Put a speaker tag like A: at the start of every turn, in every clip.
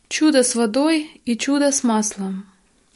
A: Чудо с водой и чудо с маслом.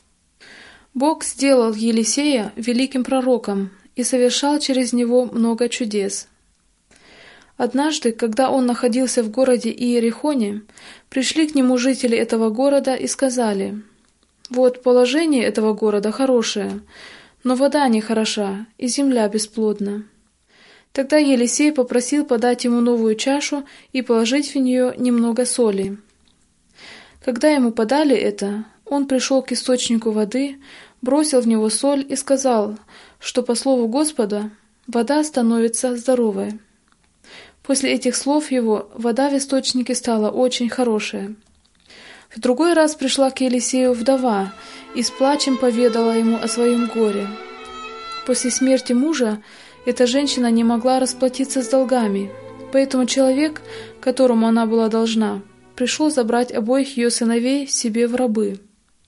A: Бог сделал Елисея великим пророком и совершал через него много чудес. Однажды, когда он находился в городе Иерихоне, пришли к нему жители этого города и сказали: «Вот положение этого города хорошее, но вода нехороша, и земля бесплодна». Тогда Елисей попросил подать ему новую чашу и положить в нее немного соли. Когда ему подали это, он пришел к источнику воды, бросил в него соль и сказал, что по слову Господа вода становится здоровой. После этих слов его вода в источнике стала очень хорошая. В другой раз пришла к Елисею вдова и с плачем поведала ему о своем горе. После смерти мужа эта женщина не могла расплатиться с долгами, поэтому человек, которому она была должна, пришел забрать обоих ее сыновей себе в рабы.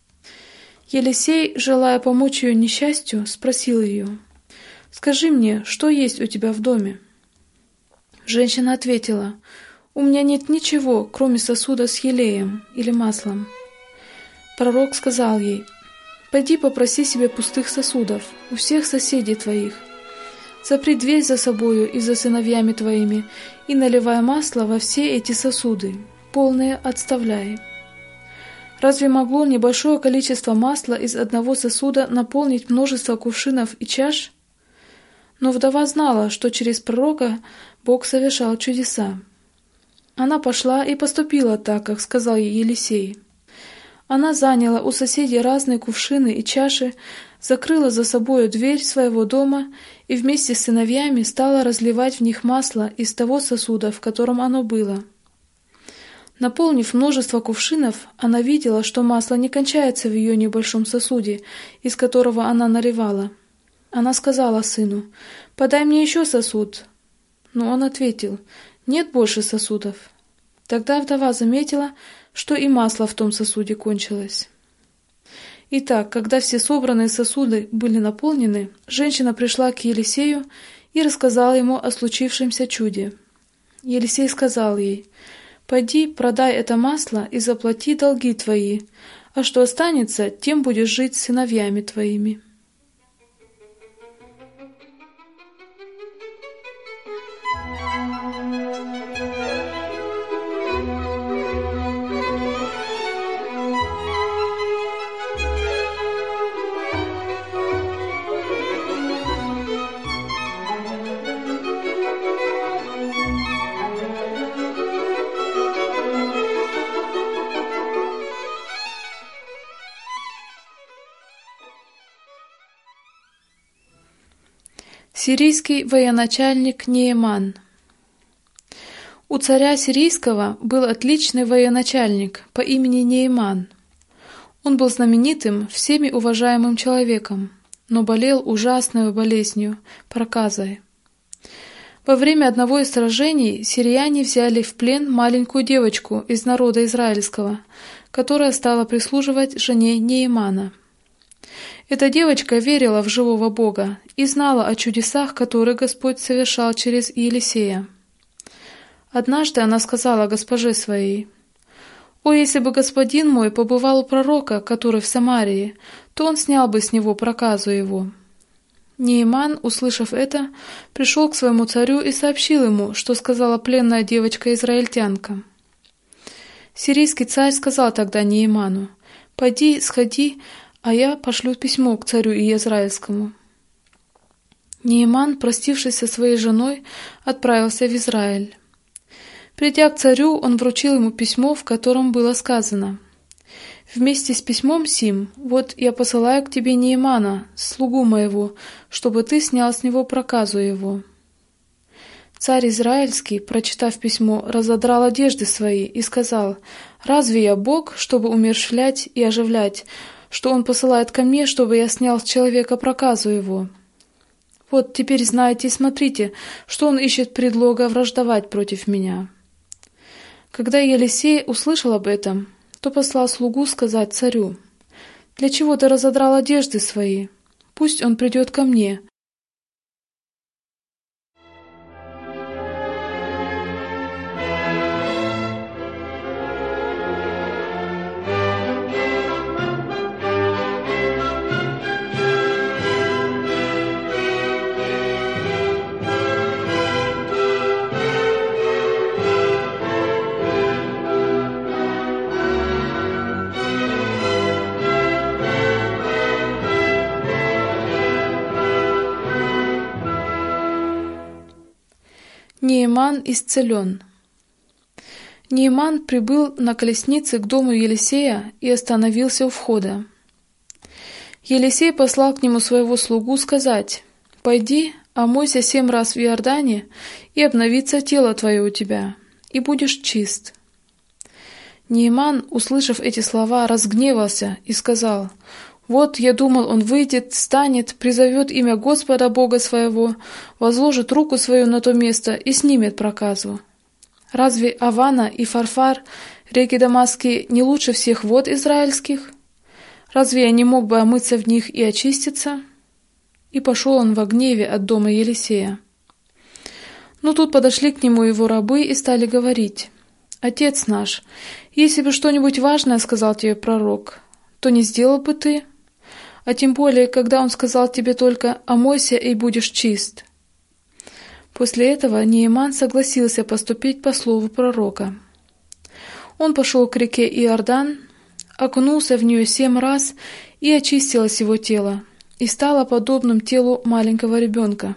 A: Елисей, желая помочь ее несчастью, спросил ее: «Скажи мне, что есть у тебя в доме?» Женщина ответила: «У меня нет ничего, кроме сосуда с елеем или маслом». Пророк сказал ей: «Пойди попроси себе пустых сосудов у всех соседей твоих, запри дверь за собою и за сыновьями твоими, и наливай масло во все эти сосуды, полные отставляй». Разве могло небольшое количество масла из одного сосуда наполнить множество кувшинов и чаш? Но вдова знала, что через пророка Бог совершал чудеса. Она пошла и поступила так, как сказал ей Елисей. Она заняла у соседей разные кувшины и чаши, закрыла за собою дверь своего дома и вместе с сыновьями стала разливать в них масло из того сосуда, в котором оно было. Наполнив множество кувшинов, она видела, что масло не кончается в ее небольшом сосуде, из которого она наливала. Она сказала сыну: «Подай мне еще сосуд». Но он ответил: «Нет больше сосудов». Тогда вдова заметила, что и масло в том сосуде кончилось. Итак, когда все собранные сосуды были наполнены, женщина пришла к Елисею и рассказала ему о случившемся чуде. Елисей сказал ей: «Пойди, продай это масло и заплати долги твои, а что останется, тем будешь жить с сыновьями твоими». Сирийский военачальник Нееман. У царя сирийского был отличный военачальник по имени Нееман. Он был знаменитым, всеми уважаемым человеком, но болел ужасной болезнью, проказой. Во время одного из сражений сирияне взяли в плен маленькую девочку из народа израильского, которая стала прислуживать жене Неемана. Эта девочка верила в живого Бога и знала о чудесах, которые Господь совершал через Елисея. Однажды она сказала госпоже своей: «О, если бы господин мой побывал у пророка, который в Самарии, то он снял бы с него проказу его». Нееман, услышав это, пришел к своему царю и сообщил ему, что сказала пленная девочка-израильтянка. Сирийский царь сказал тогда Нееману: «Пойди, сходи, а я пошлю письмо к царю Иезраильскому». Нееман, простившись со своей женой, отправился в Израиль. Придя к царю, он вручил ему письмо, в котором было сказано: «Вместе с письмом сим, вот я посылаю к тебе Неемана, слугу моего, чтобы ты снял с него проказу его». Царь Израильский, прочитав письмо, разодрал одежды свои и сказал: «Разве я Бог, чтобы умерщвлять и оживлять, что он посылает ко мне, чтобы я снял с человека проказу его? Вот теперь знайте и смотрите, что он ищет предлога враждовать против меня». Когда Елисей услышал об этом, то послал слугу сказать царю: «Для чего ты разодрал одежды свои? Пусть он придет ко мне». Нееман исцелен. Нееман прибыл на колеснице к дому Елисея и остановился у входа. Елисей послал к нему своего слугу сказать: «Пойди, омойся 7 раз в Иордане, и обновится тело твое у тебя, и будешь чист». Нееман, услышав эти слова, разгневался и сказал: «Вот, я думал, он выйдет, встанет, призовет имя Господа Бога своего, возложит руку свою на то место и снимет проказу. Разве Авана и Фарфар, реки Дамасские, не лучше всех вод израильских? Разве я не мог бы омыться в них и очиститься?» И пошел он во гневе от дома Елисея. Но тут подошли к нему его рабы и стали говорить: «Отец наш, если бы что-нибудь важное сказал тебе пророк, то не сделал бы ты? А тем более, когда он сказал тебе только: омойся и будешь чист». После этого Нееман согласился поступить по слову пророка. Он пошел к реке Иордан, окунулся в нее 7 раз, и очистилось его тело, и стало подобным телу маленького ребенка.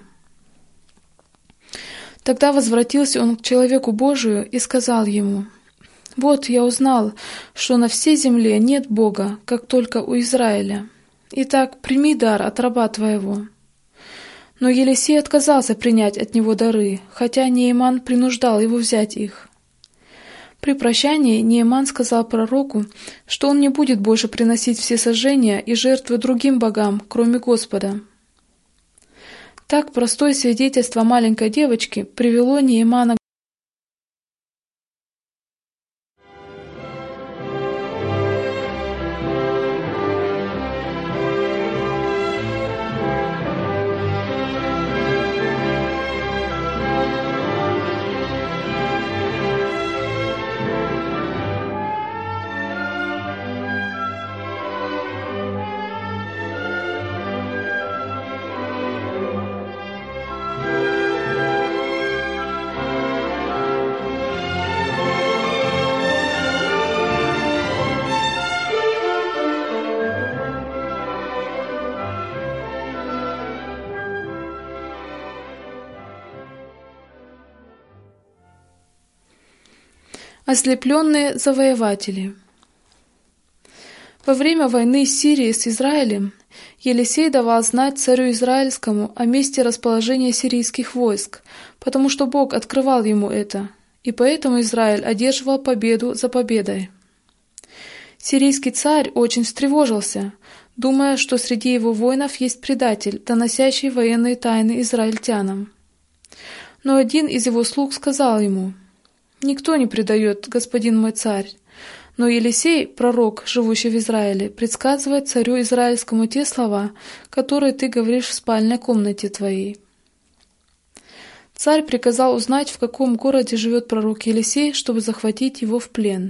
A: Тогда возвратился он к человеку Божию и сказал ему: «Вот я узнал, что на всей земле нет Бога, как только у Израиля. Итак, прими дар от раба твоего». Но Елисей отказался принять от него дары, хотя Нееман принуждал его взять их. При прощании Нееман сказал пророку, что он не будет больше приносить всесожжения и жертвы другим богам, кроме Господа. Так простое свидетельство маленькой девочки привело Неемана. Ослепленные завоеватели. Во время войны Сирии с Израилем Елисей давал знать царю Израильскому о месте расположения сирийских войск, потому что Бог открывал ему это, и поэтому Израиль одерживал победу за победой. Сирийский царь очень встревожился, думая, что среди его воинов есть предатель, доносящий военные тайны израильтянам. Но один из его слуг сказал ему: «Никто не предает, господин мой царь, но Елисей, пророк, живущий в Израиле, предсказывает царю израильскому те слова, которые ты говоришь в спальной комнате твоей». Царь приказал узнать, в каком городе живет пророк Елисей, чтобы захватить его в плен.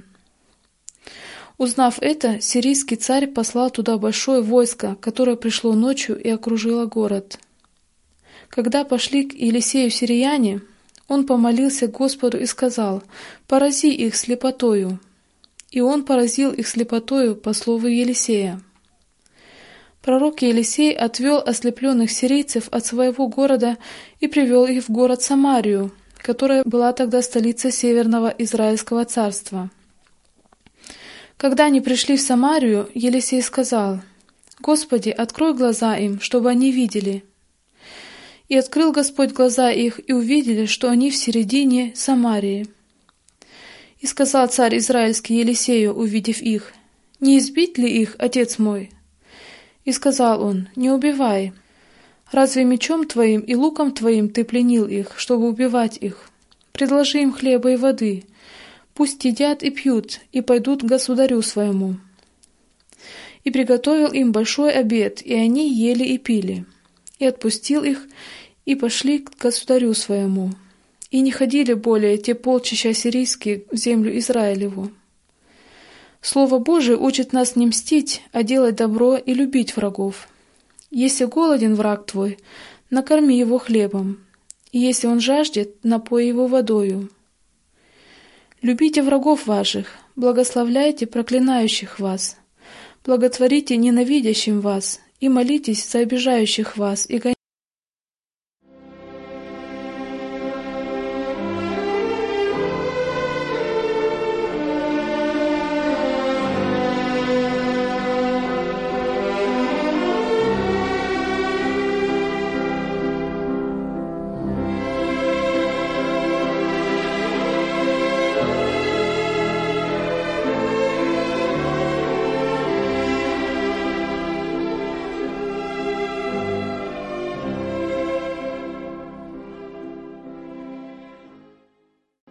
A: Узнав это, сирийский царь послал туда большое войско, которое пришло ночью и окружило город. Когда пошли к Елисею сирияне, он помолился Господу и сказал: «Порази их слепотою». И он поразил их слепотою по слову Елисея. Пророк Елисей отвел ослепленных сирийцев от своего города и привел их в город Самарию, которая была тогда столицей Северного Израильского царства. Когда они пришли в Самарию, Елисей сказал: «Господи, открой глаза им, чтобы они видели». И открыл Господь глаза их, и увидели, что они в середине Самарии. И сказал царь израильский Елисею, увидев их: «Не избить ли их, отец мой?» И сказал он: «Не убивай. Разве мечом твоим и луком твоим ты пленил их, чтобы убивать их? Предложи им хлеба и воды, пусть едят и пьют, и пойдут к государю своему». И приготовил им большой обед, и они ели и пили. И отпустил их, и пошли к государю своему. И не ходили более те полчища сирийские в землю Израилеву. Слово Божие учит нас не мстить, а делать добро и любить врагов. Если голоден враг твой, накорми его хлебом, и если он жаждет, напой его водою. Любите врагов ваших, благословляйте проклинающих вас, благотворите ненавидящим вас, и молитесь за обижающих вас и гоняющих